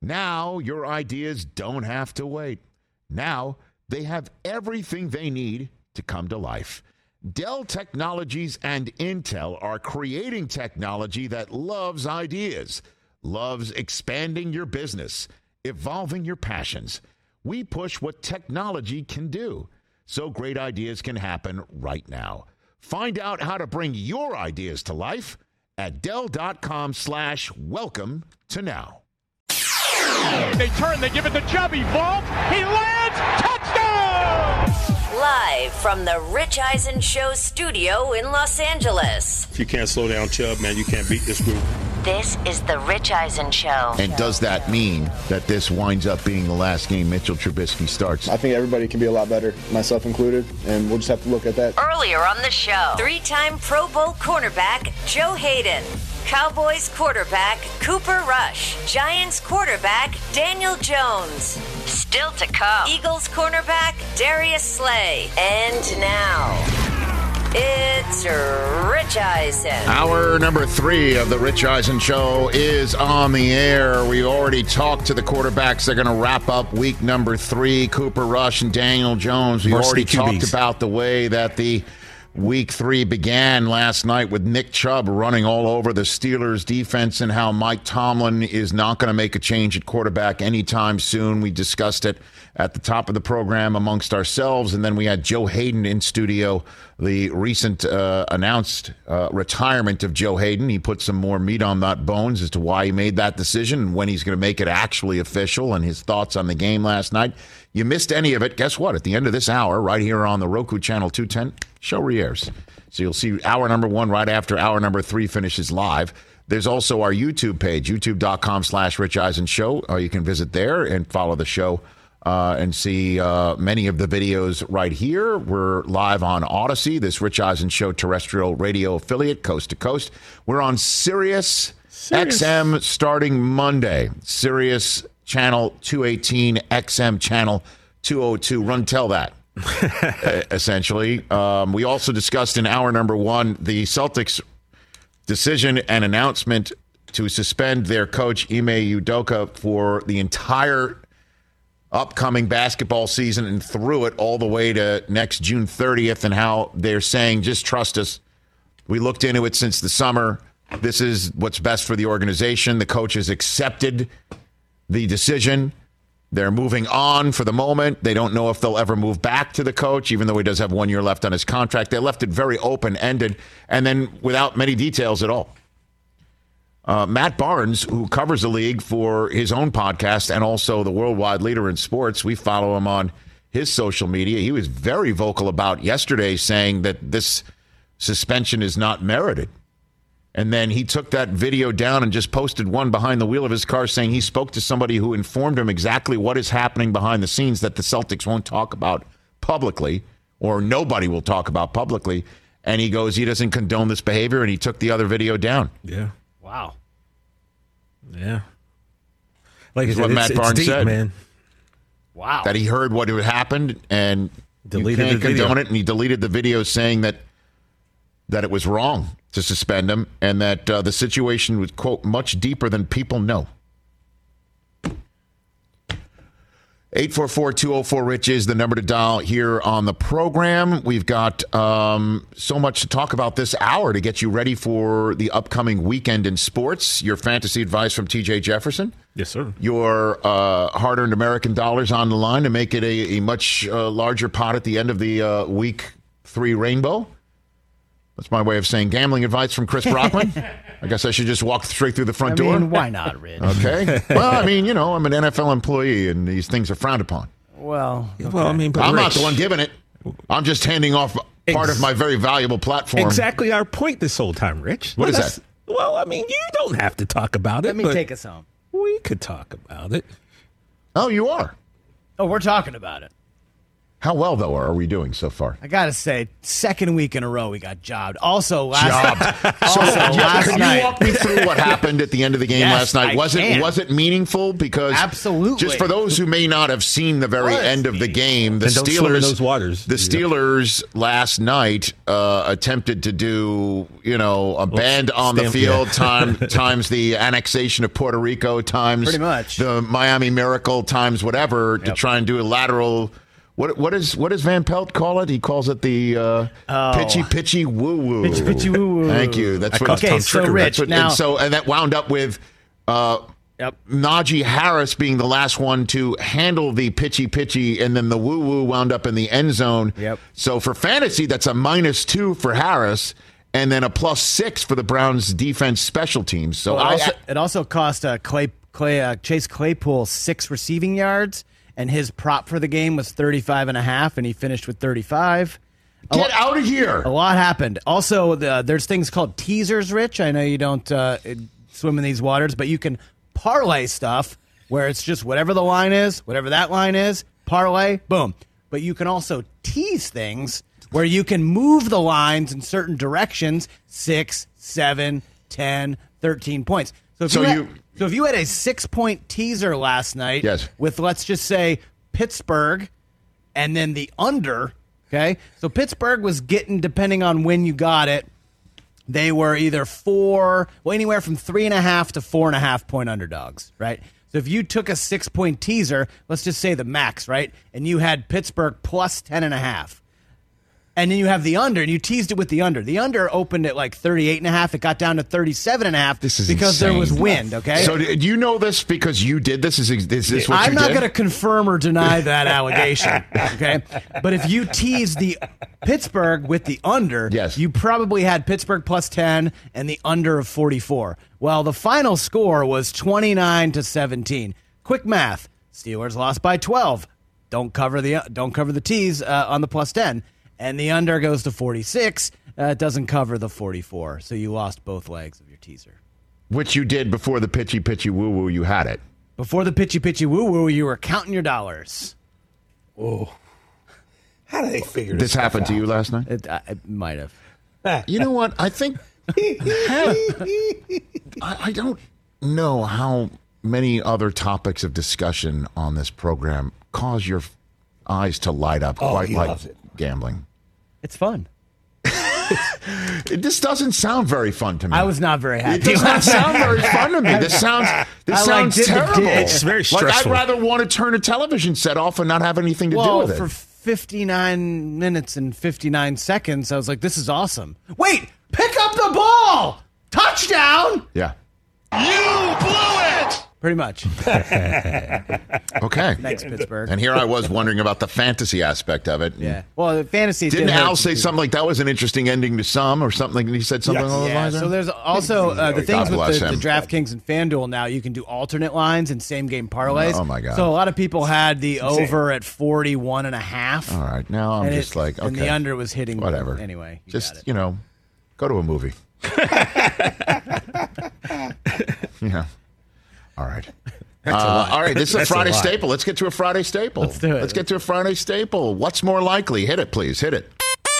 Now your ideas don't have to wait. Now they have everything they need to come to life. Dell Technologies and Intel are creating technology that loves ideas, loves expanding your business, evolving your passions. We push what technology can do, so great ideas can happen right now. Find out how to bring your ideas to life at Dell.com/welcome to now. They turn, they give it to Chubb, he vaults, he lands, touchdown! Live from the Rich Eisen Show studio in Los Angeles. If you can't slow down Chubb, man, you can't beat this group. This is the Rich Eisen Show. And does that mean that this winds up being the last game Mitchell Trubisky starts? I think everybody can be a lot better, myself included, and we'll just have to look at that. Earlier on the show, 3-time Pro Bowl cornerback Joe Hayden, Cowboys quarterback Cooper Rush, Giants quarterback Daniel Jones. Still to come, Eagles cornerback Darius Slay. And now, it's Rich Eisen. Hour number 3 of the Rich Eisen Show is on the air. We already talked to the quarterbacks. They're going to wrap up week number 3, Cooper Rush and Daniel Jones. We already talked about the way that the Week 3 began last night with Nick Chubb running all over the Steelers' defense and how Mike Tomlin is not going to make a change at quarterback anytime soon. We discussed it at the top of the program amongst ourselves, and then we had Joe Hayden in studio, the recent announced retirement of Joe Hayden. He put some more meat on that bones as to why he made that decision and when he's going to make it actually official and his thoughts on the game last night. You missed any of it, guess what? At the end of this hour, right here on the Roku channel 210, show re-airs. So you'll see hour number 1 right after hour number 3 finishes live. There's also our YouTube page, youtube.com/Rich Eisen Show. You can visit there and follow the show and see many of the videos right here. We're live on Odyssey, this Rich Eisen Show terrestrial radio affiliate, coast to coast. We're on Sirius XM starting Monday. Sirius Channel 218, XM Channel 202. Run tell that, essentially. We also discussed in hour number 1 the Celtics' decision and announcement to suspend their coach, Ime Udoka, for the entire upcoming basketball season and through it all the way to next June 30th, and how they're saying, just trust us. We looked into it since the summer. This is what's best for the organization. The coach has accepted the decision. They're moving on for the moment. They don't know if they'll ever move back to the coach, even though he does have 1 year left on his contract. They left it very open-ended and then without many details at all. Matt Barnes, who covers the league for his own podcast and also the worldwide leader in sports, we follow him on his social media. He was very vocal about yesterday, saying that this suspension is not merited. And then he took that video down and just posted one behind the wheel of his car saying he spoke to somebody who informed him exactly what is happening behind the scenes that the Celtics won't talk about publicly, or nobody will talk about publicly. And he goes, he doesn't condone this behavior, and he took the other video down. Yeah. Wow. Yeah. Like what Matt Barnes deep, said. Man. Wow. That he heard what had happened and Deleted you can't the video. condone it, and he deleted the video saying that it was wrong to suspend him and that the situation was, quote, much deeper than people know. 844-204-RICH is the number to dial here on the program. We've got so much to talk about this hour to get you ready for the upcoming weekend in sports. Your fantasy advice from TJ Jefferson. Yes, sir. Your hard-earned American dollars on the line to make it a much larger pot at the end of the week 3 rainbow. That's my way of saying gambling advice from Chris Brockman. I guess I should just walk straight through the front door. Why not, Rich? Okay. Well, I mean, I'm an NFL employee, and these things are frowned upon. Well, okay. Well, I mean, but I'm not Rich, the one giving it. I'm just handing off part of my very valuable platform. Exactly our point this whole time, Rich. What is That's- that? Well, I mean, you don't have to talk about it. Let me but take us home. We could talk about it. Oh, you are? Oh, we're talking about it. How well, though, are we doing so far? I got to say, second week in a row we got jobbed. Also, last Can night. you walk me through what happened at the end of the game Yes, last night? I can. Was it meaningful? Because Absolutely. just for those who may not have seen the very end of the game, the don't swim in those waters. The Steelers last night attempted to do, a band on the field times the annexation of Puerto Rico times Pretty much. the Miami Miracle times whatever to try and do a lateral. What does Van Pelt call it? He calls it the pitchy woo woo. Pitchy woo woo. Thank you. That's what. Okay, so Rich, now and that wound up with Najee Harris being the last one to handle the pitchy, and then the woo woo wound up in the end zone. Yep. So for fantasy, that's a -2 for Harris, and then a +6 for the Browns defense special teams. So it also cost Chase Claypool 6 receiving yards. And his prop for the game was 35.5, and he finished with 35. Get out of here! A lot happened. Also, there's things called teasers, Rich. I know you don't swim in these waters, but you can parlay stuff where it's just whatever the line is, whatever that line is, parlay, boom. But you can also tease things where you can move the lines in certain directions, 6, 7, 10, 13 points. So if you had a 6-point teaser last night with, let's just say, Pittsburgh and then the under, okay? So Pittsburgh was getting, depending on when you got it, they were either anywhere from 3.5 to 4.5 point underdogs, right? So if you took a 6-point teaser, let's just say the max, right? And you had Pittsburgh plus 10.5. And then you have the under, and you teased it with the under. The under opened at like 38.5. It got down to 37.5 because insane. there was wind, okay? So do you know this because you did this? Is this what I'm you not did? going to confirm or deny that allegation, okay? But if you teased the Pittsburgh with the under, you probably had Pittsburgh plus 10 and the under of 44. Well, the final score was 29-17. Quick math. Steelers lost by 12. Don't cover the tease on the plus 10. And the under goes to 46. It doesn't cover the 44. So you lost both legs of your teaser. Which you did before the pitchy woo woo. You had it. Before the pitchy woo woo, you were counting your dollars. Oh. How did they figure this happened out? To you last night? It might have. You know what? I think I don't know how many other topics of discussion on this program cause your eyes to light up quite like gambling. It's fun. This doesn't sound very fun to me. I was not very happy. It does not sound very fun to me. This sounds terrible. It's very stressful. I'd rather want to turn a television set off and not have anything to do with it. For 59 minutes and 59 seconds, I was like, this is awesome. Wait, pick up the ball! Touchdown! Yeah. You blew it! Pretty much. Okay. Thanks, Pittsburgh. And here I was wondering about the fantasy aspect of it. Yeah. Well, the fantasy Didn't Al say something like that was an interesting ending to some or something? He said something along those lines? So there's also the things God with bless the him. DraftKings and FanDuel now. You can do alternate lines and same-game parlays. Oh, my God. So a lot of people had the over at 41.5. All right. Now I'm just like, okay. And the under was hitting. Whatever. Anyway. Just, go to a movie. Yeah. All right. All right, this is a Friday staple. Let's get to a Friday staple. Let's do it. Let's get to a Friday staple. What's more likely? Hit it, please. Hit it.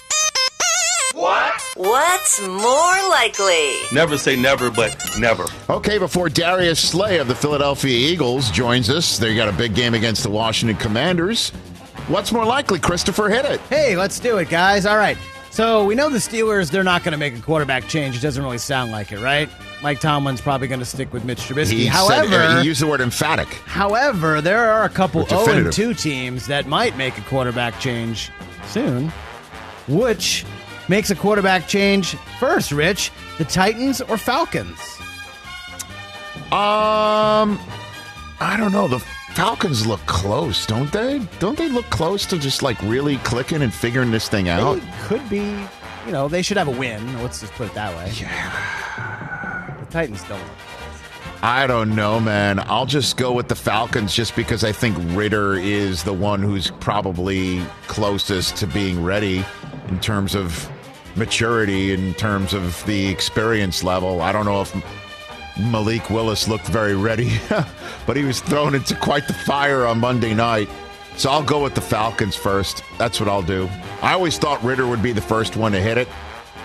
What's more likely? Never say never, but never. Okay, before Darius Slay of the Philadelphia Eagles joins us, they got a big game against the Washington Commanders. What's more likely? Christopher, hit it. Hey, let's do it, guys. All right. So we know the Steelers, they're not going to make a quarterback change. It doesn't really sound like it, right? Mike Tomlin's probably going to stick with Mitch Trubisky. He used the word emphatic. However, there are a couple 0-2 teams that might make a quarterback change soon. Which makes a quarterback change first, Rich? The Titans or Falcons? I don't know. The Falcons look close, don't they? Don't they look close to just like really clicking and figuring this thing out? They could be, they should have a win. Let's just put it that way. Yeah. The Titans don't look close. I don't know, man. I'll just go with the Falcons just because I think Ritter is the one who's probably closest to being ready in terms of maturity, in terms of the experience level. I don't know if Malik Willis looked very ready, but he was thrown into quite the fire on Monday night. So I'll go with the Falcons first. That's what I'll do. I always thought Ritter would be the first one to hit it.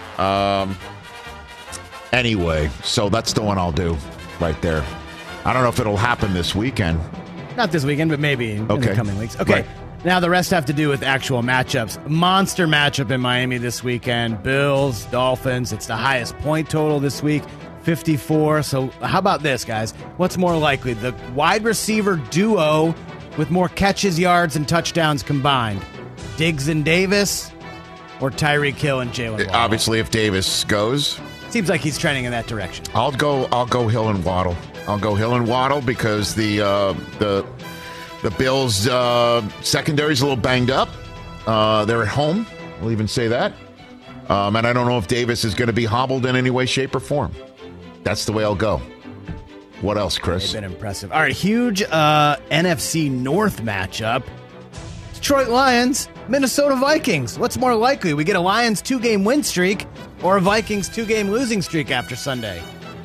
Anyway, so that's the one I'll do right there. I don't know if it'll happen this weekend. Not this weekend, but maybe in the coming weeks. Okay. Right. Now the rest have to do with actual matchups. Monster matchup in Miami this weekend. Bills, Dolphins. It's the highest point total this week, 54. So how about this, guys? What's more likely? The wide receiver duo with more catches, yards, and touchdowns combined. Diggs and Davis or Tyreek Hill and Jalen Waddle? Obviously, if Davis goes. Seems like he's trending in that direction. I'll go Hill and Waddle. I'll go Hill and Waddle because the Bills secondary's a little banged up. They're at home. We'll even say that. And I don't know if Davis is going to be hobbled in any way, shape, or form. That's the way I'll go. What else, Chris? They've been impressive. All right, huge NFC North matchup. Detroit Lions, Minnesota Vikings. What's more likely? We get a Lions 2-game win streak or a Vikings 2-game losing streak after Sunday?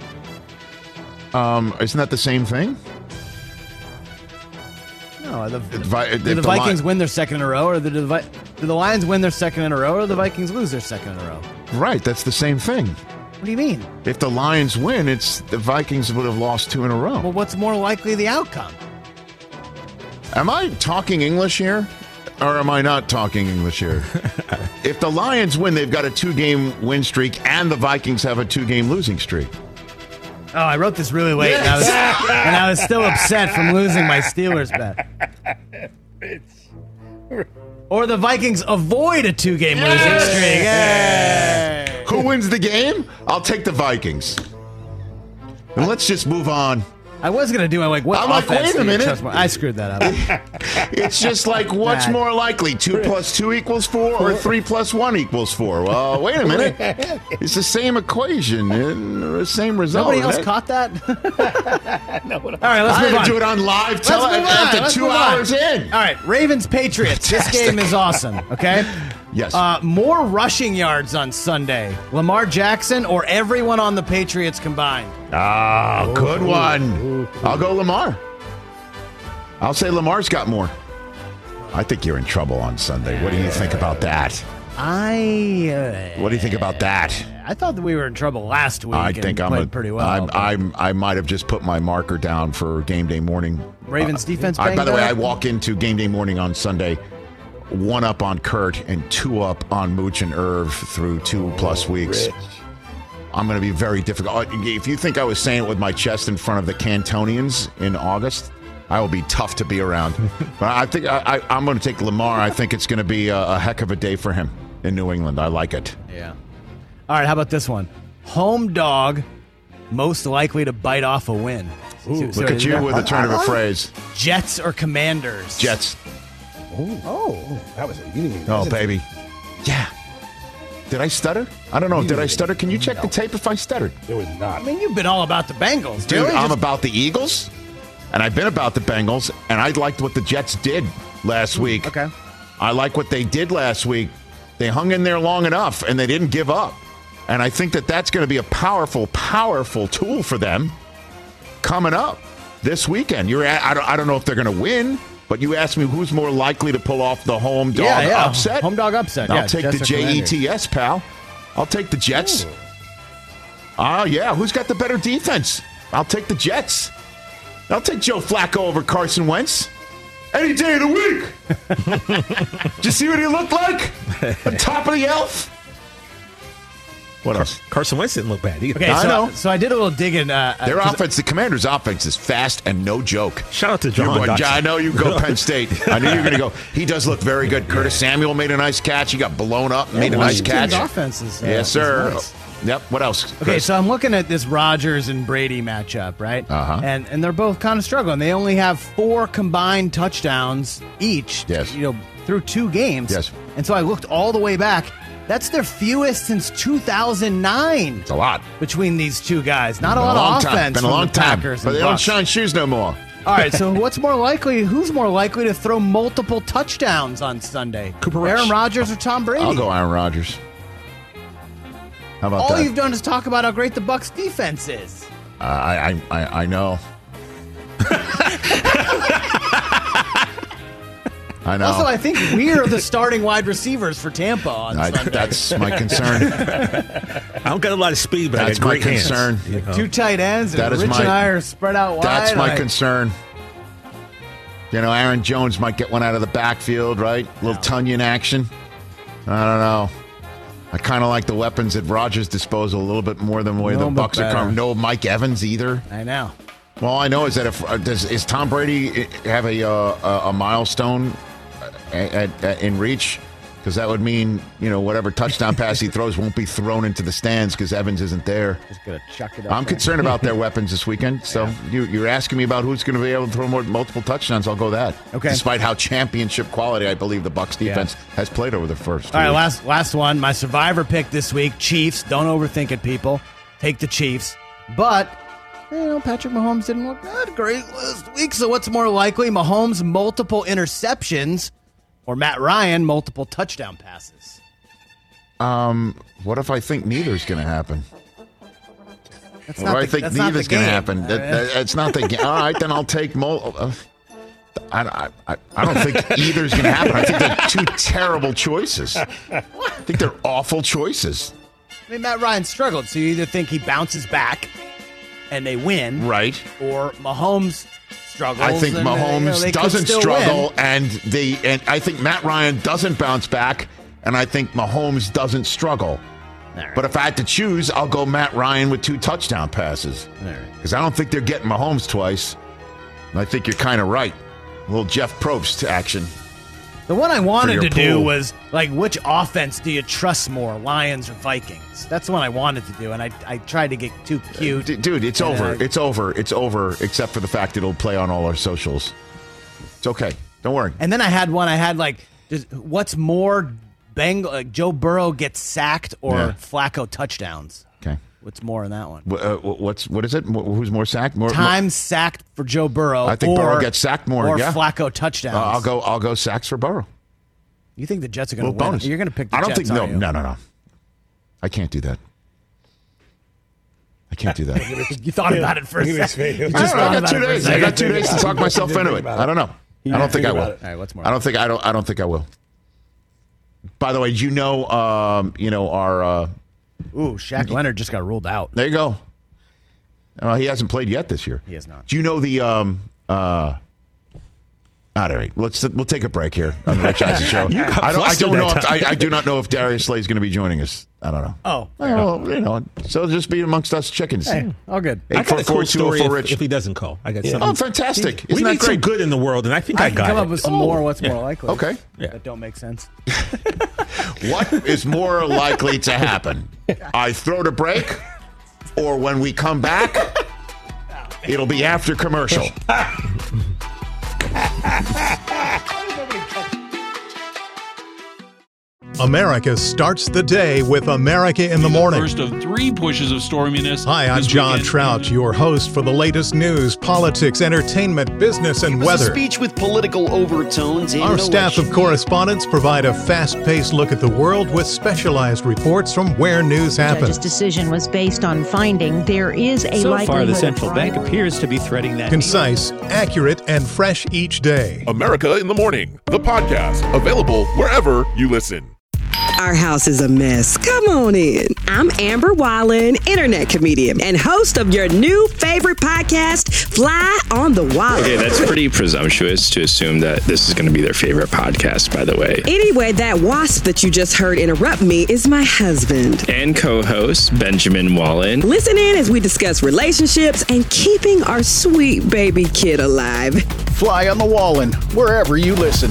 Isn't that the same thing? No. Do the Vikings win their second in a row, or do the Lions win their second in a row, or the Vikings lose their second in a row? Right, that's the same thing. What do you mean? If the Lions win, it's the Vikings would have lost 2 in a row. Well, what's more likely the outcome? Am I talking English here? Or am I not talking English here? If the Lions win, they've got a 2-game win streak, and the Vikings have a 2-game losing streak. Oh, I wrote this really late, and I was still upset from losing my Steelers bet. Or the Vikings avoid a 2-game losing streak. Yay! Who wins the game? I'll take the Vikings. And let's just move on. I was going to do what wait a minute. I screwed that up. It's just like, what's more likely? 2 + 2 = 4 or 3 + 1 = 4? Well, wait a minute. It's the same equation and the same result. Nobody else caught that? No, all right, let's move on. I had to do it on live after 2 hours in. All right, Ravens-Patriots. This game is awesome, okay? Yes. More rushing yards on Sunday. Lamar Jackson or everyone on the Patriots combined? Good one. I'll go Lamar. I'll say Lamar's got more. I think you're in trouble on Sunday. What do you think about that? What do you think about that? I thought that we were in trouble last week. I think I'm played pretty well. I might have just put my marker down for game day morning. Ravens defense. By the way, I walk into game day morning on Sunday, 1 up on Kurt and 2 up on Mooch and Irv through 2+ weeks. Rich. I'm going to be very difficult. If you think I was saying it with my chest in front of the Cantonians in August, I will be tough to be around. But I think I'm going to take Lamar. I think it's going to be a heck of a day for him in New England. I like it. Yeah. All right, how about this one? Home dog most likely to bite off a win. Ooh, look at you with a turn of a phrase. Jets or Commanders? Jets. Oh, that was a Oh, baby. Yeah. Did I stutter? I don't know. Did I stutter? Can you check the tape if I stuttered? It was not. I mean, you've been all about the Bengals. Dude, really? I'm about the Eagles, and I've been about the Bengals, and I liked what the Jets did last week. Okay. I like what they did last week. They hung in there long enough, and they didn't give up. And I think that that's going to be a powerful, powerful tool for them coming up this weekend. I don't know if they're going to win, but you asked me who's more likely to pull off the home dog upset. Home dog upset. I'll take the Jets, pal. I'll take the Jets. Yeah. Who's got the better defense? I'll take the Jets. I'll take Joe Flacco over Carson Wentz. Any day of the week. Did you see what he looked like? On top of the elf? What else? Carson Wentz didn't look bad either. Okay, I know. So I did a little digging. Their offense, the Commanders' offense is fast and no joke. Shout out to John. I know you go Penn State. I knew you were going to go. He does look very good. Curtis Samuel made a nice catch. He got blown up, made a nice catch. Offense is, yes, sir. Is nice. Yep. What else? Okay, Chris? so I'm looking at this Rodgers and Brady matchup, right? Uh-huh. And they're both kind of struggling. They only have 4 combined touchdowns each. Yes. Through 2 games. Yes. And so I looked all the way back. That's their fewest since 2009. It's a lot between these two guys. Not a lot of offense. Been a long time. Packers but they don't shine shoes no more. All right, so who's more likely to throw multiple touchdowns on Sunday? Cooper Rush. Aaron Rodgers or Tom Brady? I'll go Aaron Rodgers. How about that? All you've done is talk about how great the Bucs defense is. I know. I know. Also, I think we're the starting wide receivers for Tampa on Sunday. That's my concern. I don't got a lot of speed, but that's I got great my concern. hands. You know? 2 tight ends, and Rich and I are spread out wide. That's my concern. You know, Aaron Jones might get one out of the backfield, right? A little Tunyon action. I don't know. I kind of like the weapons at Rodgers' disposal a little bit more than the way the Bucs are coming. No Mike Evans either. I know. Well, all I know is that is Tom Brady have a milestone in reach? Because that would mean, whatever touchdown pass he throws won't be thrown into the stands because Evans isn't there. Just gonna chuck it up. I'm concerned about their weapons this weekend. So you're asking me about who's going to be able to throw multiple touchdowns. I'll go that. Okay. Despite how championship quality I believe the Bucs defense has played over the first. All right, last one. My survivor pick this week: Chiefs. Don't overthink it, people. Take the Chiefs. But Patrick Mahomes didn't look that great last week. So what's more likely? Mahomes multiple interceptions, or Matt Ryan multiple touchdown passes? What if I think neither's going to happen? I think neither's going to happen. It's not the game. All right, then I'll take I don't think either's going to happen. I think they're 2 terrible choices. I think they're awful choices. I mean, Matt Ryan struggled, so you either think he bounces back and they win, right, or Mahomes struggles. I think Mahomes doesn't struggle, and I think Matt Ryan doesn't bounce back, and I think Mahomes doesn't struggle. Right. But if I had to choose, I'll go Matt Ryan with 2 touchdown passes. Because I don't think they're getting Mahomes twice. And I think you're kind of right. A little Jeff Probst action. The one I wanted to do was, which offense do you trust more, Lions or Vikings? That's the one I wanted to do, and I tried to get too cute. Dude, it's over. It's over, except for the fact it'll play on all our socials. It's okay. Don't worry. And then I had what's more, Joe Burrow gets sacked or Flacco touchdowns? Okay. What's more in that one? What is it? Who's more sacked? Time sacked for Joe Burrow. I think Burrow gets sacked more. Or Flacco touchdowns. I'll go sacks for Burrow. You think the Jets are going to win? Bonus. You're going to pick the Jets, I don't think no. I can't do that. I can't do that. You thought about it for a second. I got 2 days to talk myself into it. I don't know. I don't think I will. All right, what's more? I don't think I will. By the way, our Shaq Leonard just got ruled out. There you go. He hasn't played yet this year. He has not. Do you know the all right, we'll take a break here on the Rich Eisen Show. I do not know if Darius Slay is going to be joining us. I don't know. Oh, well, so it'll just be amongst us chickens. Hey, all good. I got a cool story if he doesn't call. I got something. Oh, fantastic! We need some good in the world, and I think I got it. Come up with some more. What's more likely? Okay, that don't make sense. What is more likely to happen? I throw the break, or when we come back, it'll be after commercial. America starts the day with America in the Morning. First of 3 pushes of storminess. Hi, I'm John Trout, your host for the latest news, politics, entertainment, business, and weather. A speech with political overtones. Our staff of correspondents provide a fast-paced look at the world with specialized reports from where news happens. The judge's decision was based on finding there is a likelihood. So far, the central bank appears to be threading that. Concise, accurate, and fresh each day. America in the Morning, the podcast, available wherever you listen. Our house is a mess. Come on in. I'm Amber Wallen, internet comedian and host of your new favorite podcast, Fly on the Wall. Okay, that's pretty presumptuous to assume that this is going to be their favorite podcast, by the way. Anyway, that wasp that you just heard interrupt me is my husband. And co-host, Benjamin Wallen. Listen in as we discuss relationships and keeping our sweet baby kid alive. Fly on the Wallen, wherever you listen.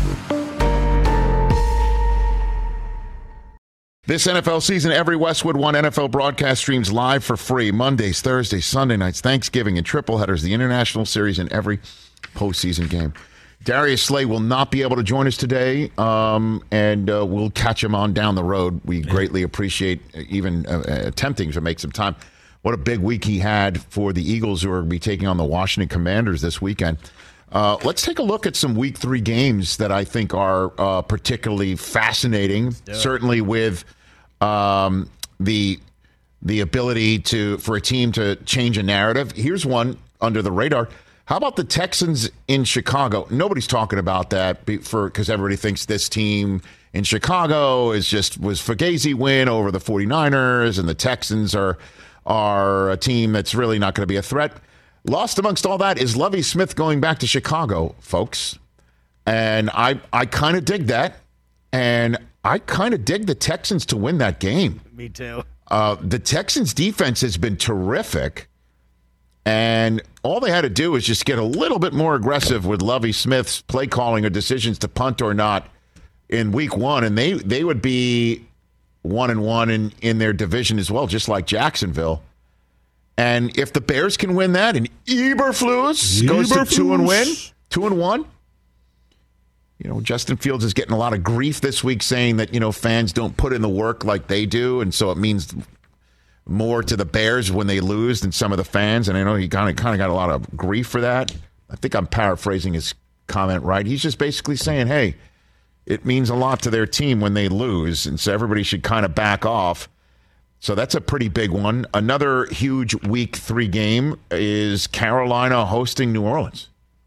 This NFL season, every Westwood One NFL broadcast streams live for free Mondays, Thursdays, Sunday nights, Thanksgiving, and triple headers, the International Series, and every postseason game. Darius Slay will not be able to join us today, and we'll catch him on down the road. We greatly appreciate even attempting to make some time. What a big week he had for the Eagles, who are going to be taking on the Washington Commanders this weekend. Let's take a look at some Week 3 games that I think are particularly fascinating. Certainly with the ability for a team to change a narrative. Here's one under the radar. How about the Texans in Chicago? Nobody's talking about that because everybody thinks this team in Chicago was Fugazi win over the 49ers, and the Texans are a team that's really not going to be a threat. Lost amongst all that is Lovie Smith going back to Chicago, folks. And I kind of dig that. And I kind of dig the Texans to win that game. Me too. The Texans defense has been terrific. And all they had to do was just get a little bit more aggressive with Lovie Smith's play calling or decisions to punt or not in week 1. And they would be 1-1 in their division as well, just like Jacksonville. And if the Bears can win that and Eberflus goes to 2-1, Justin Fields is getting a lot of grief this week saying that, fans don't put in the work like they do. And so it means more to the Bears when they lose than some of the fans. And I know he kind of got a lot of grief for that. I think I'm paraphrasing his comment right. He's just basically saying, hey, it means a lot to their team when they lose. And so everybody should kind of back off. So that's a pretty big one. Another huge week 3 game is Carolina hosting New Orleans.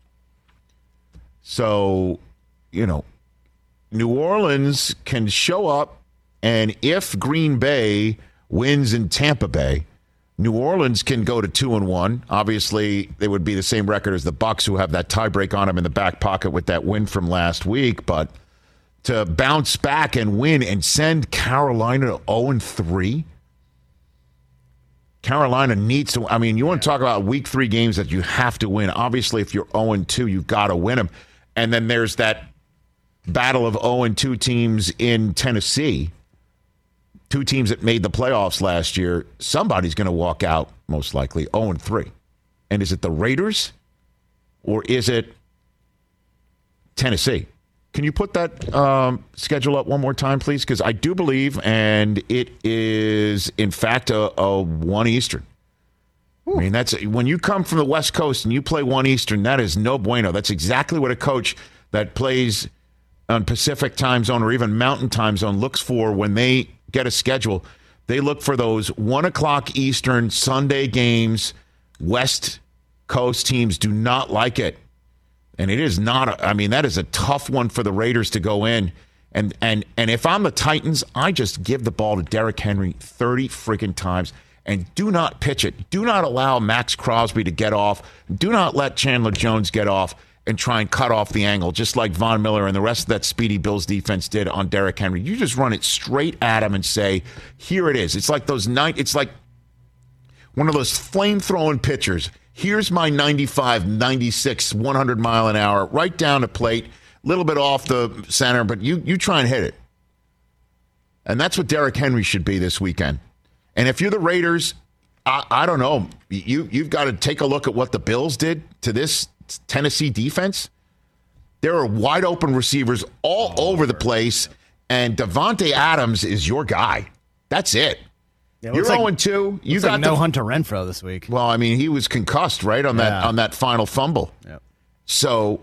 So, New Orleans can show up, and if Green Bay wins in Tampa Bay, New Orleans can go to 2-1. Obviously, they would be the same record as the Bucs, who have that tiebreak on them in the back pocket with that win from last week. But to bounce back and win and send Carolina to 0-3, Carolina needs to. I mean, you want to talk about week 3 games that you have to win. Obviously, if you're 0-2, you've got to win them. And then there's that battle of 0-2 teams in Tennessee. 2 teams that made the playoffs last year. Somebody's going to walk out, most likely, 0-3. And is it the Raiders or is it Tennessee? Can you put that schedule up one more time, please? Because I do believe, and it is, in fact, a 1 Eastern. Ooh. I mean, that's when you come from the West Coast and you play 1 Eastern, that is no bueno. That's exactly what a coach that plays on Pacific time zone or even Mountain time zone looks for when they get a schedule. They look for those 1 o'clock Eastern Sunday games. West Coast teams do not like it. And it is not, that is a tough one for the Raiders to go in. And if I'm the Titans, I just give the ball to Derrick Henry 30 freaking times and do not pitch it. Do not allow Max Crosby to get off. Do not let Chandler Jones get off and try and cut off the angle, just like Von Miller and the rest of that Speedy Bills defense did on Derrick Henry. You just run it straight at him and say, here it is. It's like it's like one of those flame-throwing pitchers. Here's my 95, 96, 100 mile an hour, right down the plate, a little bit off the center, but you try and hit it. And that's what Derrick Henry should be this weekend. And if you're the Raiders, I don't know. You've got to take a look at what the Bills did to this Tennessee defense. There are wide open receivers all over the place, and Davante Adams is your guy. That's it. Yeah, you're 0-2. You got no Hunter Renfrow this week. Well, he was concussed, right, on that final fumble. Yep. So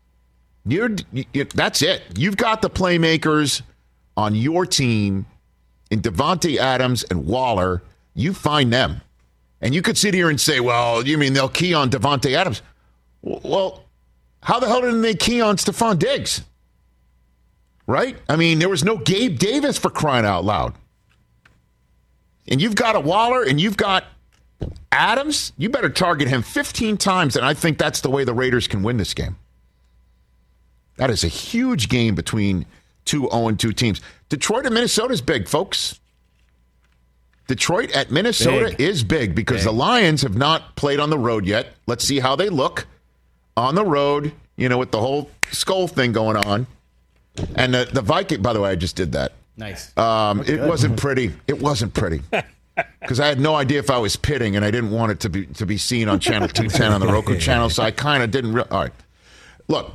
that's it. You've got the playmakers on your team in Davante Adams and Waller. You find them. And you could sit here and say, well, you mean they'll key on Davante Adams? Well, how the hell didn't they key on Stephon Diggs? Right? There was no Gabe Davis, for crying out loud. And you've got a Waller and you've got Adams. You better target him 15 times, and I think that's the way the Raiders can win this game. That is a huge game between 2 0-2 teams. Detroit and Minnesota is big, folks. Detroit at Minnesota is big because the Lions have not played on the road yet. Let's see how they look on the road, with the whole skull thing going on. And the Viking, by the way, I just did that. Nice. It wasn't pretty. It wasn't pretty. Because I had no idea if I was pitting, and I didn't want it to be seen on Channel 210 on the Roku channel, so I kind of didn't. All right. Look,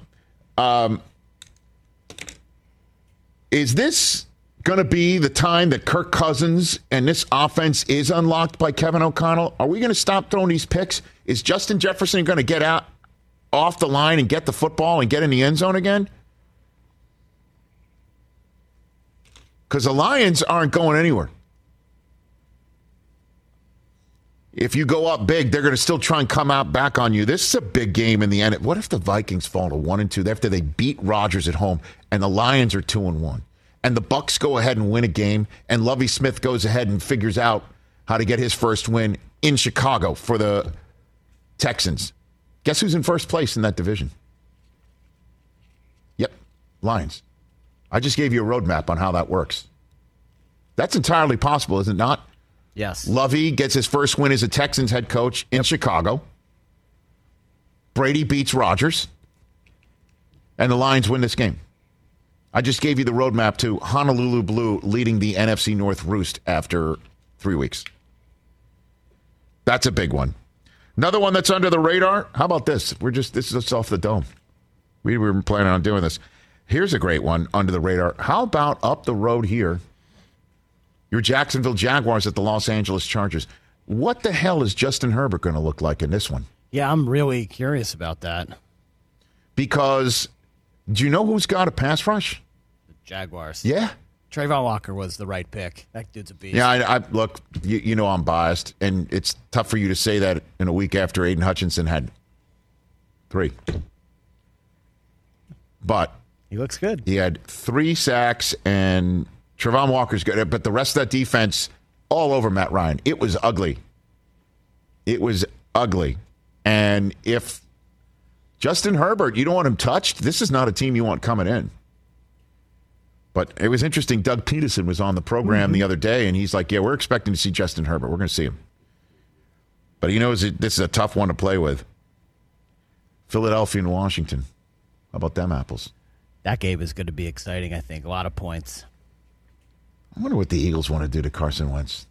is this going to be the time that Kirk Cousins and this offense is unlocked by Kevin O'Connell? Are we going to stop throwing these picks? Is Justin Jefferson going to get out off the line and get the football and get in the end zone again? Because the Lions aren't going anywhere. if you go up big, they're going to still try and come out back on you. This is a big game in the end. What if the Vikings fall to 1-2 after they beat Rodgers at home and the Lions are 2-1 and the Bucs go ahead and win a game and Lovie Smith goes ahead and figures out how to get his first win in Chicago for the Texans? Guess who's in first place in that division? Yep, Lions. I just gave you a roadmap on how that works. That's entirely possible, is it not? Yes. Lovey gets his first win as a Texans head coach in Chicago. Brady beats Rodgers. And the Lions win this game. I just gave you the roadmap to Honolulu Blue leading the NFC North Roost after 3 weeks. That's a big one. Another one that's under the radar. How about this? This is off the dome. We were planning on doing this. Here's a great one under the radar. How about up the road here? Your Jacksonville Jaguars at the Los Angeles Chargers. What the hell is Justin Herbert going to look like in this one? Yeah, I'm really curious about that. Because do you know who's got a pass rush? The Jaguars. Yeah. Trayvon Walker was the right pick. That dude's a beast. Yeah, I look, you know I'm biased, and it's tough for you to say that in a week after Aiden Hutchinson had 3. But he looks good. He had 3 sacks, and Trayvon Walker's good, but the rest of that defense all over Matt Ryan. It was ugly. It was ugly. And if Justin Herbert, you don't want him touched, this is not a team you want coming in. But it was interesting. Doug Peterson was on the program the other day, and he's like, yeah, we're expecting to see Justin Herbert. We're going to see him. But he knows this is a tough one to play with. Philadelphia and Washington. How about them apples? That game is going to be exciting, I think. A lot of points. I wonder what the Eagles want to do to Carson Wentz.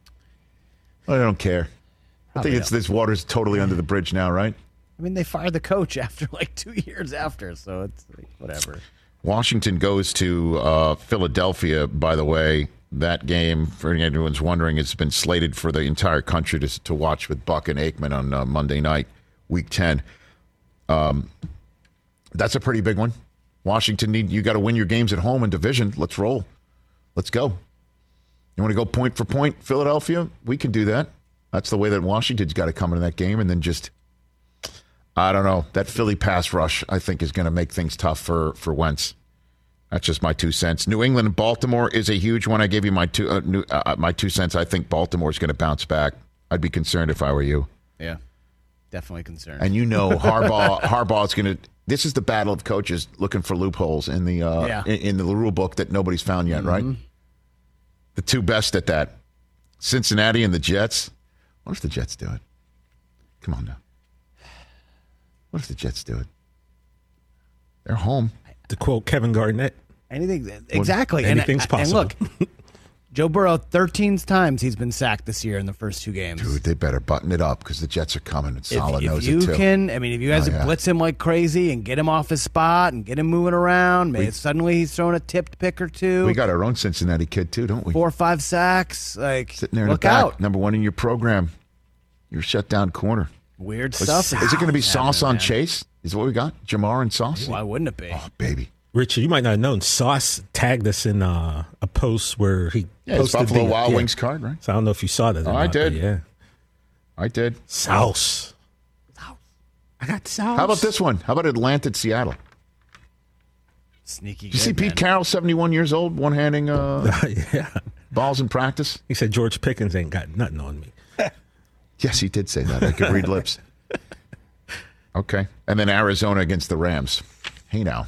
I don't care. I think this water's totally under the bridge now, right? I mean, they fired the coach after 2 years after, so it's whatever. Washington goes to Philadelphia, by the way. That game, for anyone's wondering, has been slated for the entire country to watch with Buck and Aikman on Monday night, Week 10. That's a pretty big one. Washington, you got to win your games at home in division. Let's roll. Let's go. You want to go point for point, Philadelphia? We can do that. That's the way that Washington's got to come into that game. And then just, I don't know, that Philly pass rush, I think, is going to make things tough for Wentz. That's just my 2 cents. New England and Baltimore is a huge one. I gave you my 2 cents. I think Baltimore's going to bounce back. I'd be concerned if I were you. Yeah, definitely concerned. And you know Harbaugh's going to – this is the battle of coaches looking for loopholes in the in the rule book that nobody's found yet, right? The 2 best at that, Cincinnati and the Jets. What if the Jets do it? Come on now. What if the Jets do it? They're home. To quote Kevin Garnett. Exactly. Anything's possible. And look, Joe Burrow, 13 times he's been sacked this year in the first 2 games. Dude, they better button it up because the Jets are coming, and Saleh knows it too. If you guys blitz him like crazy and get him off his spot and get him moving around, suddenly he's throwing a tipped pick or 2. We got our own Cincinnati kid too, don't we? 4 or 5 sacks. Sitting there in look the back, out. number 1 in your program. Your shutdown corner. Weird stuff. Is it going to be Sauce on Chase? Is what we got? Jamar and Sauce? Why wouldn't it be? Oh, baby. Richard, you might not have known. Sauce tagged us in a post where he posted Buffalo Wild Wings card, right? So I don't know if you saw that. I did. Yeah, I did. Sauce. I got Sauce. How about this one? How about Atlanta at Seattle? Sneaky. Did you see Pete Carroll, 71 years old, one-handing balls in practice? He said George Pickens ain't got nothing on me. Yes, he did say that. I could read lips. Okay. And then Arizona against the Rams. Hey now.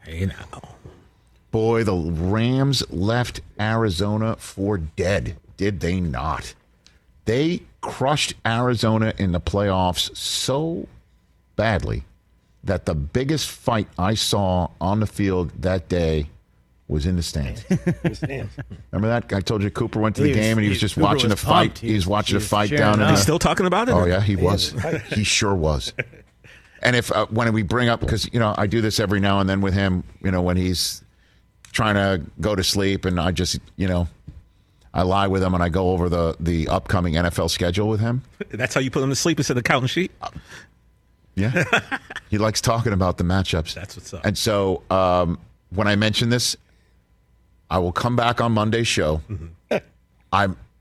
Boy, the Rams left Arizona for dead, did they not? They crushed Arizona in the playoffs so badly that the biggest fight I saw on the field that day was in the stands. Remember that? I told you Cooper went to the game and he was just watching the fight. He was watching the fight down. He's still talking about it? Oh, yeah, he was. He sure was. And if when we bring up, because, I do this every now and then with him, when he's trying to go to sleep and I just, I lie with him and I go over the upcoming NFL schedule with him. That's how you put him to sleep instead of the counting sheet? Yeah. He likes talking about the matchups. That's what's up. And so when I mention this, I will come back on Monday's show.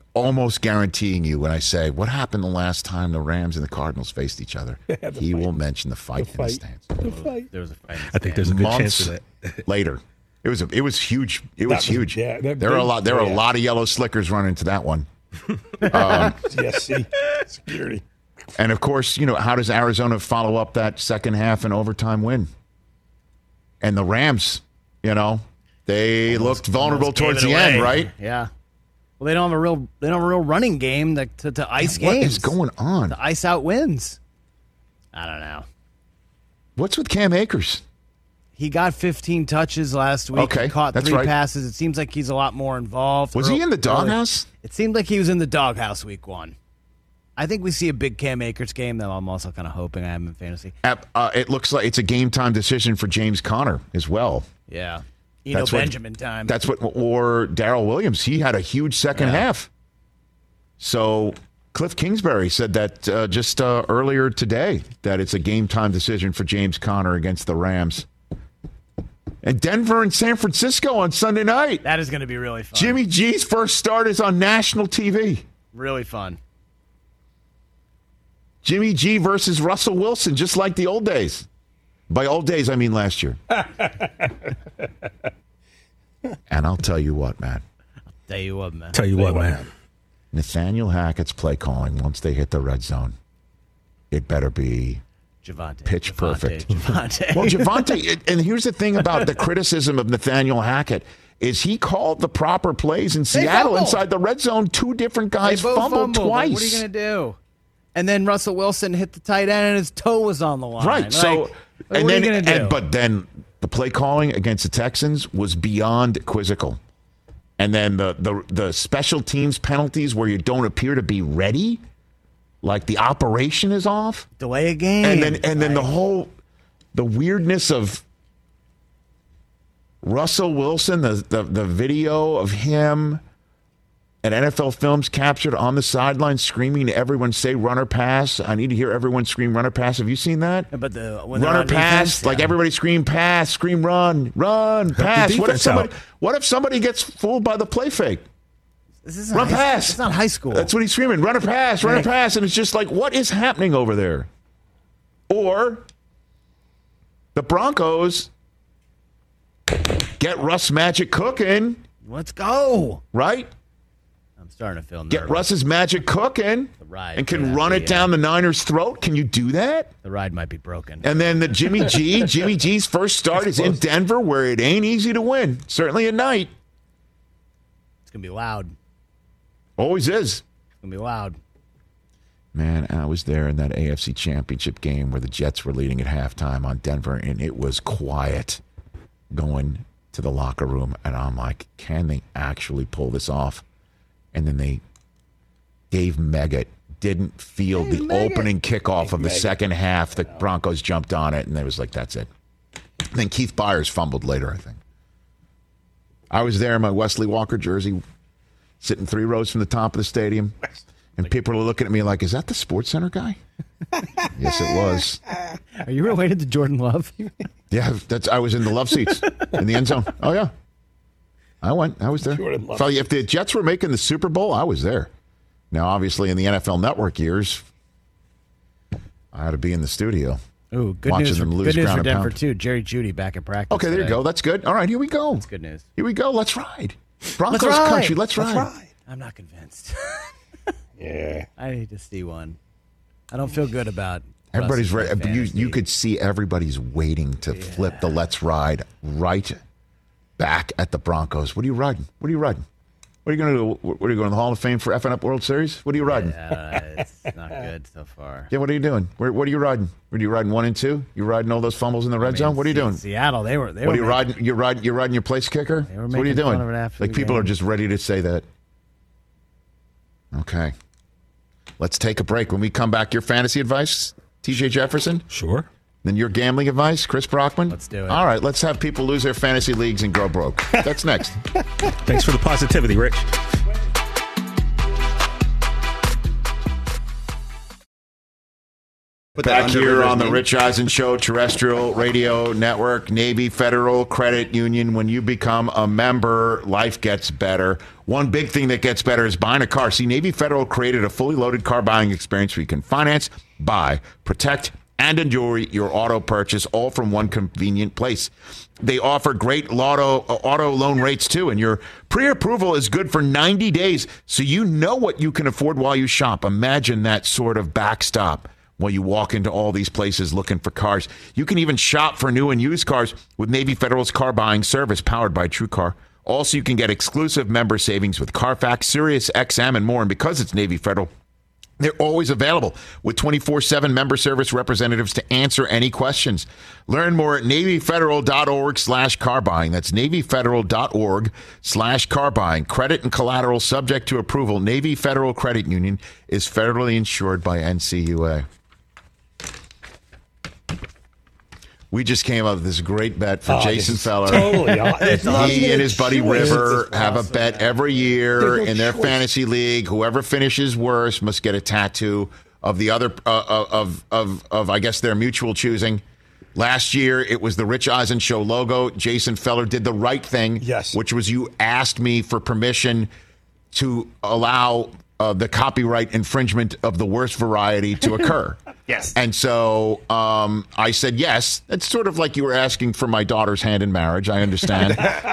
almost guaranteeing you when I say, what happened the last time the Rams and the Cardinals faced each other? He will mention the fight in the stands. The fight. There was a fight. I think there's a good chance of that. Later. It was huge. It was huge. Yeah, there were a lot of yellow slickers running into that one. Yes, security. And of course, how does Arizona follow up that second half and overtime win? And the Rams, they looked vulnerable towards the end, right? Yeah. Well, they don't have a real running game to ice games. What is going on? To ice out wins. I don't know. What's with Cam Akers? He got 15 touches last week. Okay, he caught that's 3 right. passes. It seems like he's a lot more involved. Was he in the doghouse? It seemed like he was in the doghouse week 1. I think we see a big Cam Akers game, though I'm also kind of hoping I have him in fantasy. It looks like it's a game-time decision for James Conner as well. Yeah. Benjamin time. That's or Darrell Williams. He had a huge second half. So Cliff Kingsbury said that just earlier today, that it's a game-time decision for James Conner against the Rams. And Denver and San Francisco on Sunday night. That is going to be really fun. Jimmy G's first start is on national TV. Really fun. Jimmy G versus Russell Wilson, just like the old days. By old days, I mean last year. And I'll tell you what, man. Tell you what, man. Nathaniel Hackett's play calling, once they hit the red zone, it better be pitch perfect. Javonte. Well, Javonte, and here's the thing about the criticism of Nathaniel Hackett, is he called the proper plays in Seattle inside the red zone. 2 different guys fumbled twice. What are you going to do? And then Russell Wilson hit the tight end and his toe was on the line. Right. So, what are you going to do? But then the play calling against the Texans was beyond quizzical. And then the special teams penalties where you don't appear to be ready, like the operation is off. Delay a game. And then the weirdness of Russell Wilson, the video of him and NFL Films captured on the sideline screaming to everyone, say runner pass. I need to hear everyone scream runner pass. Have you seen that? But when runner pass, like everybody scream pass, scream run, pass. What if somebody gets fooled by the play fake? Run pass. It's not high school. That's what he's screaming. Runner pass, pass. And it's just like, what is happening over there? Or the Broncos get Russ magic cooking. Let's go. Right? I'm starting to feel nervous. Get Russ's magic cooking and can run it down the Niners' throat. Can you do that? The ride might be broken. And then the Jimmy G's first start is in Denver, where it ain't easy to win. Certainly at night. It's going to be loud. Always is. It's going to be loud. Man, I was there in that AFC Championship game where the Jets were leading at halftime on Denver, and it was quiet going to the locker room. And I'm like, can they actually pull this off? And then Dave Meggett didn't field the opening kickoff of the second half. The Broncos jumped on it, and they was like, that's it. And then Keith Byers fumbled later, I think. I was there in my Wesley Walker jersey, sitting 3 rows from the top of the stadium, and people were looking at me like, is that the Sports Center guy? Yes, it was. Are you related to Jordan Love? Yeah, I was in the love seats in the end zone. Oh, yeah. I was there. If the Jets were making the Super Bowl, I was there. Now, obviously, in the NFL Network years, I had to be in the studio. Ooh, good watching news. Them lose good news for Denver, pound. too. Jerry Jeudy back in practice. Okay, there you go. That's good. All right, here we go. That's good news. Here we go. Let's ride. Broncos country. Let's ride. I'm not convinced. Yeah. I need to see one. I don't feel good about everybody's ready. You could see everybody's waiting to flip the let's ride right back at the Broncos. What are you riding? What are you riding? What are you going to do? What are you going to the Hall of Fame for effing up World Series? What are you riding? It's not good so far. Yeah, what are you doing? What are you riding? Are you riding 1 and 2? You riding all those fumbles in the red zone? What are you doing? Seattle, they were. What are you riding? You're riding your place kicker? They were what are you doing? Fun of it after like people are just ready to say that. Okay. Let's take a break. When we come back, your fantasy advice, TJ Jefferson? Sure. Then your gambling advice, Chris Brockman? Let's do it. All right, let's have people lose their fantasy leagues and go broke. That's next. Thanks for the positivity, Rich. Back here on the Rich Eisen Show terrestrial radio network, Navy Federal Credit Union. When you become a member, life gets better. One big thing that gets better is buying a car. See, Navy Federal created a fully loaded car buying experience where you can finance, buy, protect, and enjoy your auto purchase all from one convenient place. They offer great auto loan rates, too, and your pre-approval is good for 90 days, so you know what you can afford while you shop. Imagine that sort of backstop while you walk into all these places looking for cars. You can even shop for new and used cars with Navy Federal's car buying service powered by TrueCar. Also, you can get exclusive member savings with Carfax, Sirius XM, and more. And because it's Navy Federal, they're always available with 24/7 member service representatives to answer any questions. Learn more at NavyFederal.org/car buying. That's NavyFederal.org/car buying. Credit and collateral subject to approval. Navy Federal Credit Union is federally insured by NCUA. We just came up with this great bet for Jason Feller. Totally. He and his buddy River have a bet every year in their fantasy league. Whoever finishes worst must get a tattoo of the other of I guess their mutual choosing. Last year it was the Rich Eisen Show logo. Jason Feller did the right thing, which was you asked me for permission to allow the copyright infringement of the worst variety to occur. Yes. And so I said yes. It's sort of like you were asking for my daughter's hand in marriage. I understand.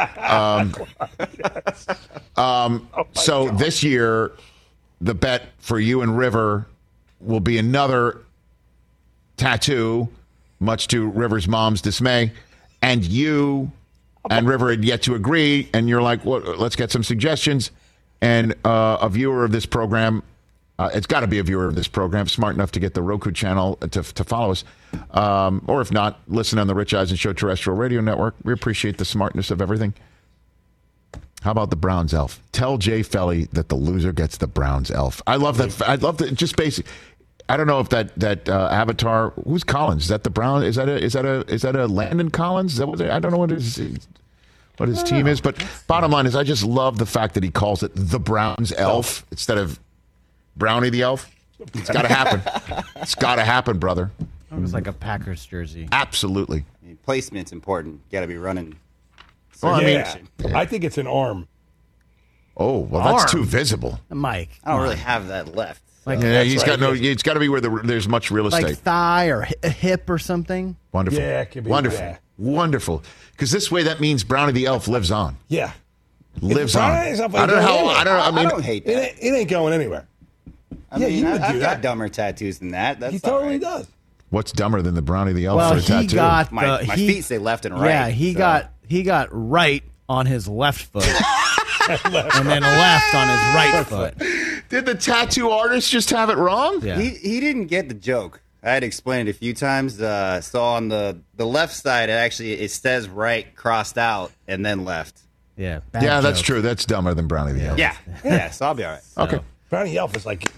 So this year, the bet for you and River will be another tattoo, much to River's mom's dismay. And you and River had yet to agree. And you're like, well, let's get some suggestions. And a viewer of this program, it's got to be a viewer of this program, smart enough to get the Roku channel to follow us. Or if not, listen on the Rich Eisen Show terrestrial radio network. We appreciate the smartness of everything. How about the Browns elf? Tell Jay Felly that the loser gets the Browns elf. I love that. I love that. Just basic. I don't know if that avatar. Who's Collins? Is that the Brown? Is that a Landon Collins? Is that what I don't know what his team is. But bottom line is, I just love the fact that he calls it the Browns elf instead of Brownie the elf. It's got to happen. It's got to happen, brother. It was like a Packers jersey. Absolutely. Placement's important. Got to be running. Well, I think it's an arm. Oh, well, that's too visible. Mike. I don't really have that left. Like, yeah, he's got no. It's got to be where there's much real estate. Like thigh or a hip or something. Wonderful. Yeah, it could be. Wonderful. Yeah. Wonderful. Because this way, that means Brownie the elf lives on. Yeah. Lives on. I don't hate that. It ain't going anywhere. I mean, I've got dumber tattoos than that. That's he totally does. What's dumber than the Brownie the elf for a he tattoo? got my feet say left and right. Yeah, he got right on his left foot, and then left on his right foot. Did the tattoo artist just have it wrong? Yeah. He didn't get the joke. I had explained it a few times. So on the left side, it says right crossed out and then left. Yeah. Yeah, that's true. That's dumber than Brownie the elf. Yeah. So I'll be all right. Okay. Brownie elf is like.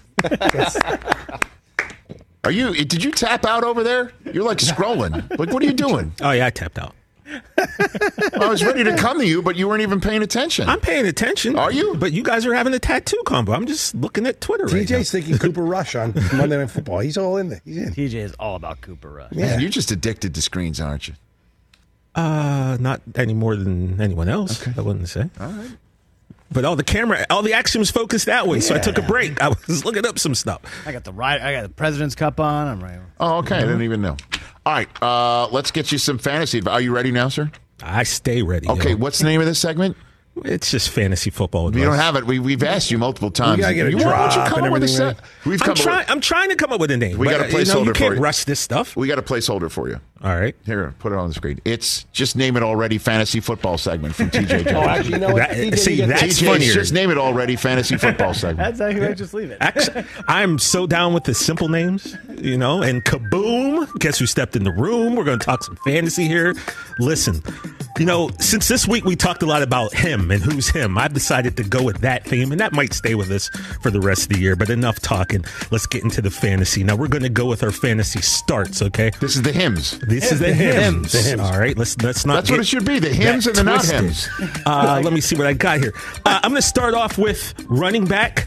Did you tap out over there? You're like scrolling. Like, what are you doing? Oh, yeah, I tapped out. I was ready to come to you, but you weren't even paying attention. I'm paying attention. Are you? But you guys are having a tattoo combo. I'm just looking at Twitter right now. TJ's thinking Cooper Rush on Monday Night Football. He's all in there. He's in. TJ is all about Cooper Rush. Yeah. Man, you're just addicted to screens, aren't you? Not any more than anyone else, I wouldn't say. All right. But all the action was focused that way, so I took a break. I was looking up some stuff. I got the President's Cup on. I'm right. Oh, okay. I didn't even know. All right. Let's get you some fantasy. Are you ready now, sir? I stay ready. Okay. What's the name of this segment? It's just fantasy football advice. You don't have it. We've asked you multiple times. You gotta get a drop and everything. I'm trying to come up with a name. We got a placeholder you can't for you. rush this stuff. We got a placeholder for you. All right. Here, put it on the screen. It's just name it already fantasy football segment from TJ Jones. Oh, actually, you know what? That's TJ, funnier. Just name it already fantasy football segment. That's how you just leave it. Actually, I'm so down with the simple names, and kaboom. Guess who stepped in the room? We're going to talk some fantasy here. Listen, since this week we talked a lot about him and who's him, I've decided to go with that theme, and that might stay with us for the rest of the year. But enough talking. Let's get into the fantasy. Now, we're going to go with our fantasy starts, okay? This is the hymns. This is the hymns. All right, let's not. That's what it should be. The hymns and the not hymns. Let me see what I got here. I'm going to start off with running back.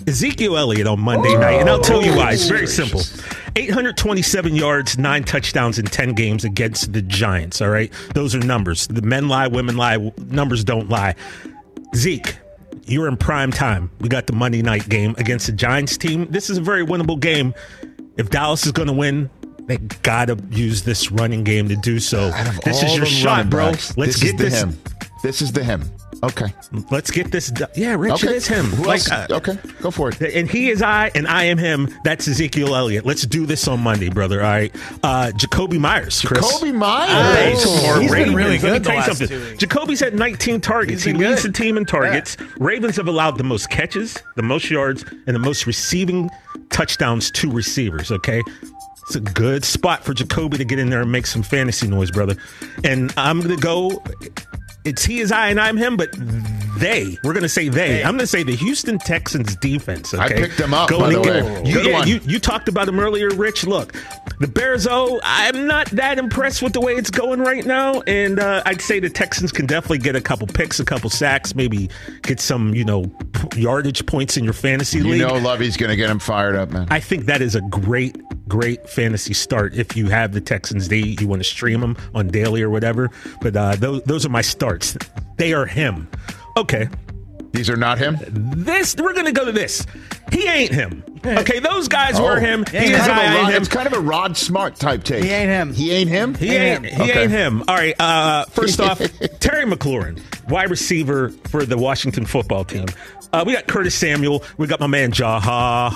Ezekiel Elliott on Monday night, and I'll tell you why. It's very simple. 827 yards, 9 touchdowns in 10 games against the Giants, all right? Those are numbers. The men lie, women lie, numbers don't lie. Zeke, you're in prime time. We got the Monday night game against the Giants team. This is a very winnable game. If Dallas is going to win, they got to use this running game to do so. This is your shot, bro. Let's get this. This is the him. Okay. Let's get this done. Yeah, Rich, it is him. Who else? Okay, go for it. And he is I, and I am him. That's Ezekiel Elliott. Let's do this on Monday, brother. All right. Jacoby Myers, Chris. Jacoby Myers. He's been really good the last 2 weeks. Jacoby's had 19 targets. He leads the team in targets. Yeah. Ravens have allowed the most catches, the most yards, and the most receiving touchdowns to receivers, okay? It's a good spot for Jacoby to get in there and make some fantasy noise, brother. And I'm going to go... It's he is I and I'm him, but we're going to say they. I'm going to say the Houston Texans defense. Okay? I picked them up, by the way. You talked about them earlier, Rich. Look, the Bears, I'm not that impressed with the way it's going right now. And I'd say the Texans can definitely get a couple picks, a couple sacks, maybe get some, yardage points in your fantasy league. Lovey's going to get him fired up, man. I think that is a great fantasy start if you have the Texans. You want to stream them on daily or whatever. But those are my starts. They are him. Okay. These are not him? We're going to go to this. He ain't him. Okay, those guys were him. He is I ain't him. It's kind of a Rod Smart type take. He ain't him. He ain't him? He ain't him. All right, first off, Terry McLaurin, wide receiver for the Washington football team. We got Curtis Samuel. We got my man Jaha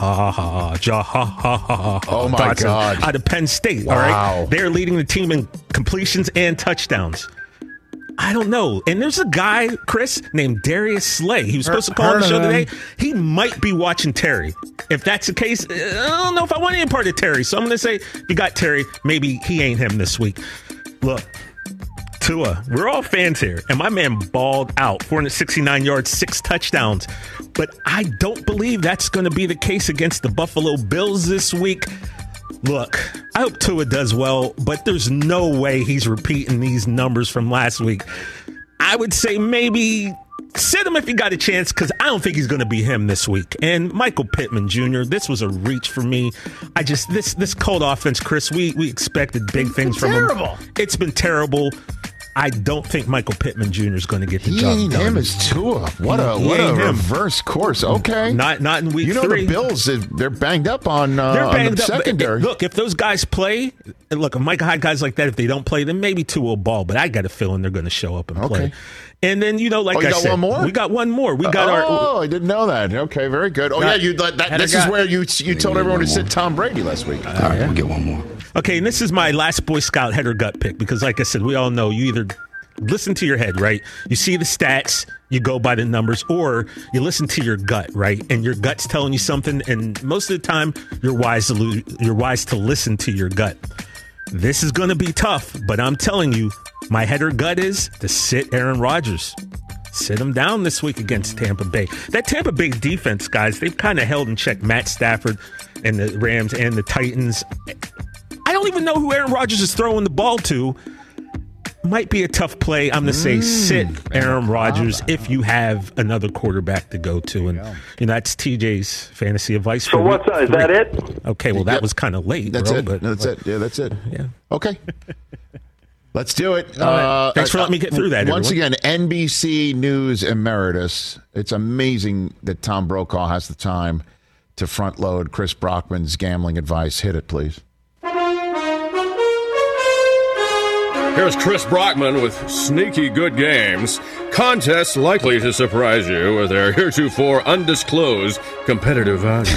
Oh, my God. Out of Penn State. Wow. All right. They're leading the team in completions and touchdowns. I don't know. And there's a guy, Chris, named Darius Slay. He was supposed to call on the show today. He might be watching Terry. If that's the case, I don't know if I want any part of Terry. So I'm going to say, if you got Terry, maybe he ain't him this week. Look, Tua, we're all fans here. And my man balled out. 469 yards, 6 touchdowns. But I don't believe that's going to be the case against the Buffalo Bills this week. Look, I hope Tua does well, but there's no way he's repeating these numbers from last week. I would say maybe sit him if you got a chance, because I don't think he's going to be him this week. And Michael Pittman Jr., this was a reach for me. This cold offense, Chris, we expected big things from him. It's been terrible. I don't think Michael Pittman Jr. is going to get the job done. Him as Tua. What a reverse course. Okay. Not in week 3. The Bills, they're banged up on the secondary. Look, if those guys play, look, if Mike had guys like that, if they don't play, then maybe Tua will ball. But I got a feeling they're going to show up and play. And then, like I said, one more? We got one more. We got I didn't know that. Okay, very good. This is where you told everyone to sit Tom Brady last week. All right, we'll get one more. Okay, and this is my last Boy Scout head or gut pick, because like I said, we all know you either listen to your head, right? You see the stats, you go by the numbers, or you listen to your gut, right? And your gut's telling you something, and most of the time, you're wise to listen to your gut. This is going to be tough, but I'm telling you, my head or gut is to sit Aaron Rodgers. Sit him down this week against Tampa Bay. That Tampa Bay defense, guys, they've kind of held in check Matt Stafford and the Rams and the Titans. I don't even know who Aaron Rodgers is throwing the ball to. Might be a tough play. I'm going to say sit Aaron Rodgers if you have another quarterback to go to. And, that's TJ's fantasy advice. So what's that? Is that it? Okay, well, that was kind of late. That's it. That's it. Yeah, that's it. Yeah. Okay. Let's do it. Thanks for letting me get through that. Once again, NBC News Emeritus. It's amazing that Tom Brokaw has the time to front load Chris Brockman's gambling advice. Hit it, please. Here's Chris Brockman with sneaky good games. Contests likely to surprise you with their heretofore undisclosed competitive value.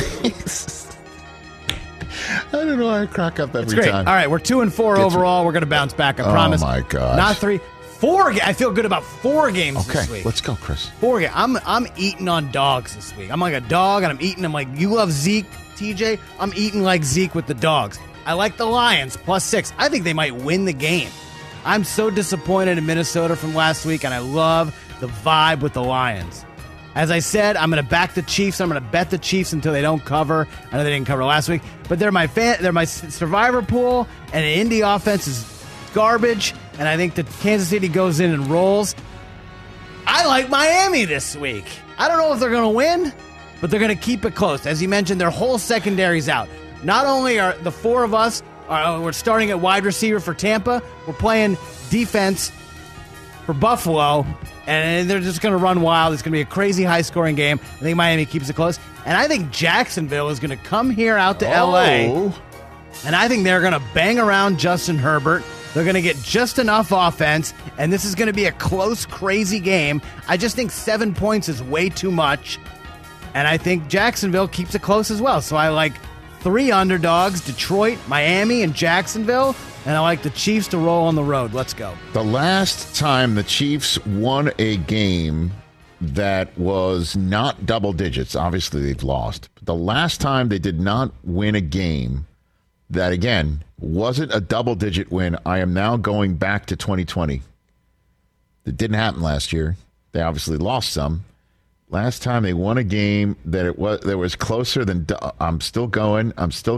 I don't know. I crack up every time. All right, we're 2-4 overall. We're going to bounce back. I promise. Oh my God! Not 3, 4. I feel good about 4 games this week. Let's go, Chris. 4 games. I'm eating on dogs this week. I'm like a dog, and I'm eating. I'm like, you love Zeke, TJ. I'm eating like Zeke with the dogs. I like the Lions +6. I think they might win the game. I'm so disappointed in Minnesota from last week, and I love the vibe with the Lions. As I said, I'm going to back the Chiefs. I'm going to bet the Chiefs until they don't cover. I know they didn't cover last week, but they're my survivor pool, and the Indy offense is garbage, and I think that Kansas City goes in and rolls. I like Miami this week. I don't know if they're going to win, but they're going to keep it close. As you mentioned, their whole secondary's out. Not only are the four of us, we're starting at wide receiver for Tampa, we're playing defense for Buffalo, and they're just going to run wild. It's going to be a crazy high-scoring game. I think Miami keeps it close. And I think Jacksonville is going to come here out to L.A., and I think they're going to bang around Justin Herbert. They're going to get just enough offense, and this is going to be a close, crazy game. I just think 7 points is way too much, and I think Jacksonville keeps it close as well. So I like 3 underdogs, Detroit, Miami, and Jacksonville, and I like the Chiefs to roll on the road. Let's go. The last time the Chiefs won a game that was not double digits, obviously they've lost, but the last time they did not win a game that, again, wasn't a double-digit win, I am now going back to 2020. It didn't happen last year. They obviously lost some. Last time they won a game that was closer than I'm still going.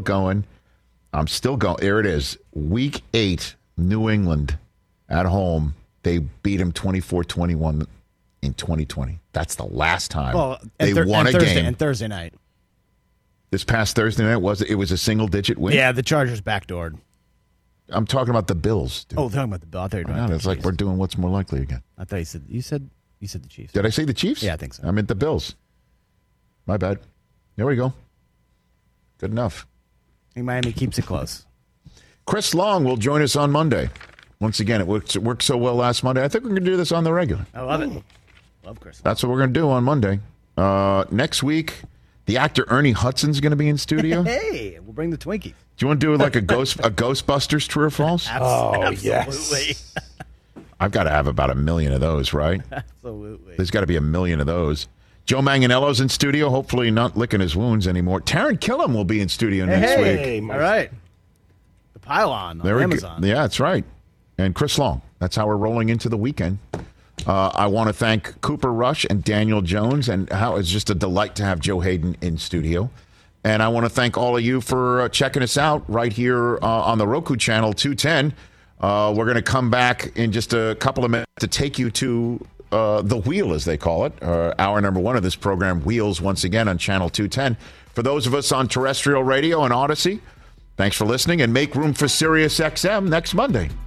There it is. Week 8, New England at home. They beat them 24-21 in 2020. That's the last time they won a game. And Thursday night. This past Thursday night, it was a single-digit win? Yeah, the Chargers backdoored. I'm talking about the Bills, dude. Oh, talking about the Bills. I thought you were talking about the Chiefs. We're doing what's more likely again. I thought you said the Chiefs. Did I say the Chiefs? Yeah, I think so. I meant the Bills. My bad. There we go. Good enough. I think Miami keeps it close. Chris Long will join us on Monday. Once again, it worked so well last Monday. I think we're going to do this on the regular. I love it. Love Chris Long. That's what we're going to do on Monday. Next week, the actor Ernie Hudson's going to be in studio. Hey, we'll bring the Twinkies. Do you want to do like a Ghostbusters true or false? Absolutely. Yes. I've got to have about 1 million of those, right? Absolutely. There's got to be 1 million of those. Joe Manganiello's in studio, hopefully not licking his wounds anymore. Taron Killam will be in studio next week. All right. The Pylon on Amazon. Yeah, that's right. And Chris Long. That's how we're rolling into the weekend. I want to thank Cooper Rush and Daniel Jones, and how it's just a delight to have Joe Hayden in studio. And I want to thank all of you for checking us out right here on the Roku channel 210. We're going to come back in just a couple of minutes to take you to The Wheel, as they call it. Hour number 1 of this program, Wheels, once again on channel 210. For those of us on terrestrial radio and Odyssey, thanks for listening, and make room for Sirius XM next Monday.